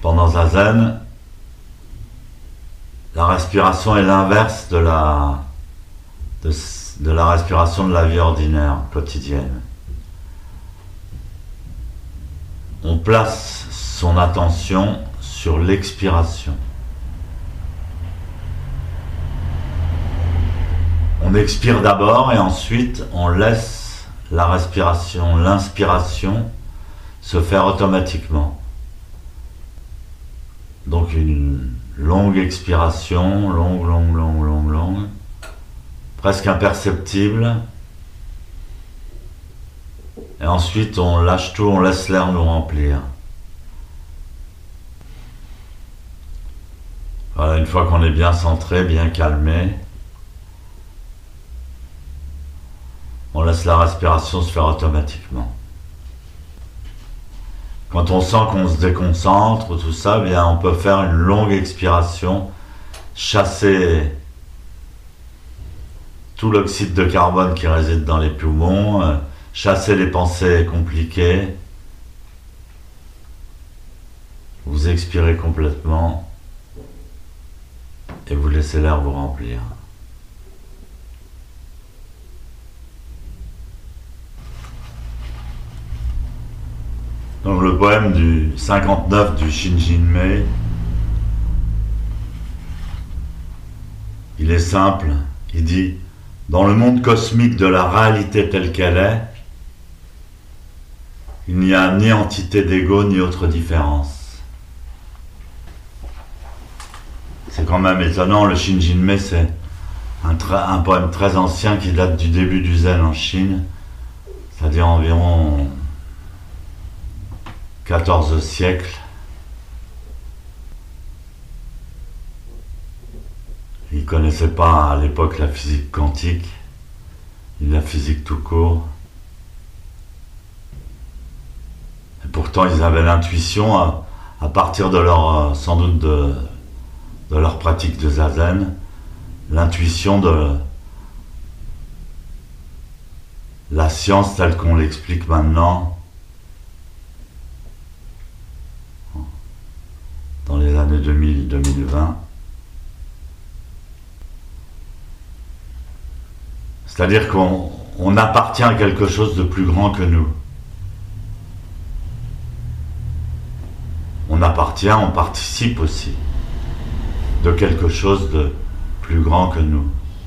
pendant Zazen, la respiration est l'inverse de la respiration de la vie ordinaire, quotidienne. On place son attention sur l'expiration. On expire d'abord et ensuite on laisse la respiration, l'inspiration se faire automatiquement. Donc une longue expiration, longue, presque imperceptible. Et ensuite on lâche tout, on laisse l'air nous remplir. Voilà, une fois qu'on est bien centré, bien calmé, on laisse la respiration se faire automatiquement. Quand on sent qu'on se déconcentre ou tout ça, bien on peut faire une longue expiration, chasser tout l'oxyde de carbone qui réside dans les poumons, chasser les pensées compliquées. Vous expirez complètement et vous laissez l'air vous remplir. Donc le poème du 59 du Shinjinmei, il est simple, il dit « Dans le monde cosmique de la réalité telle qu'elle est, il n'y a ni entité d'ego ni autre différence. » C'est quand même étonnant, le Shinjinmei c'est un poème très ancien qui date du début du Zen en Chine, c'est-à-dire environ 14 siècles. Il ne connaissait pas à l'époque la physique quantique, ni la physique tout court. Et pourtant, ils avaient l'intuition, à partir de leur, sans doute de leur pratique de Zazen, l'intuition de la science telle qu'on l'explique maintenant, dans les années 2000-2020. C'est-à-dire qu'on appartient à quelque chose de plus grand que nous. On appartient, on participe aussi de quelque chose de plus grand que nous.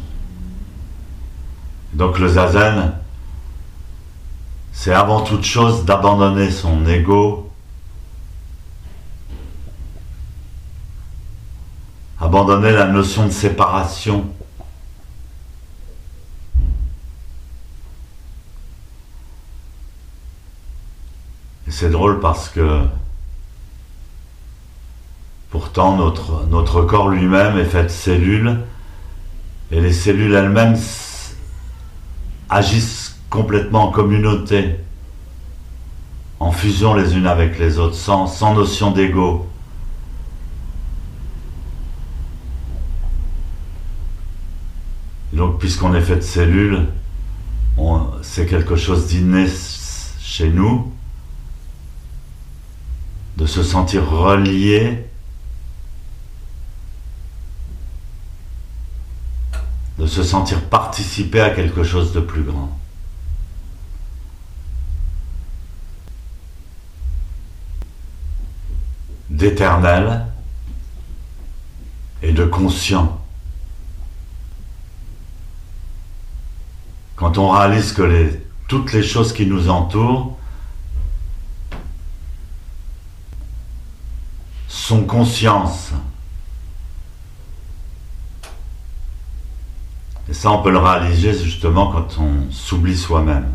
Donc le Zazen, c'est avant toute chose d'abandonner son ego, abandonner la notion de séparation. Et c'est drôle parce que pourtant notre corps lui-même est fait de cellules et les cellules elles-mêmes agissent complètement en communauté, en fusion les unes avec les autres, sans notion d'ego. Donc, puisqu'on est fait de cellules, c'est quelque chose d'inné chez nous, de se sentir relié, de se sentir participer à quelque chose de plus grand. D'éternel et de conscient. Quand on réalise que toutes les choses qui nous entourent sont conscience. Et ça, on peut le réaliser justement quand on s'oublie soi-même.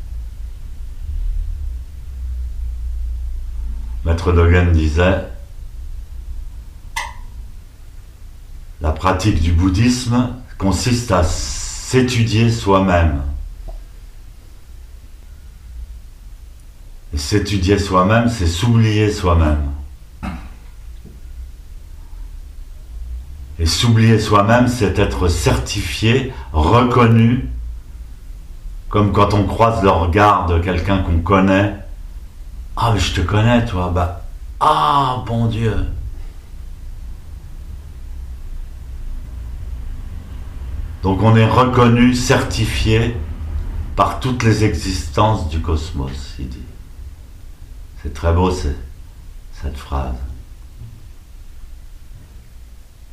Maître Dogen disait, la pratique du bouddhisme consiste à s'étudier soi-même. Et s'étudier soi-même, c'est s'oublier soi-même. Et s'oublier soi-même, c'est être certifié, reconnu, comme quand on croise le regard de quelqu'un qu'on connaît. Ah, mais je te connais, toi. Bah, Ah, bon Dieu! Donc on est reconnu, certifié par toutes les existences du cosmos, il dit. C'est très beau cette phrase.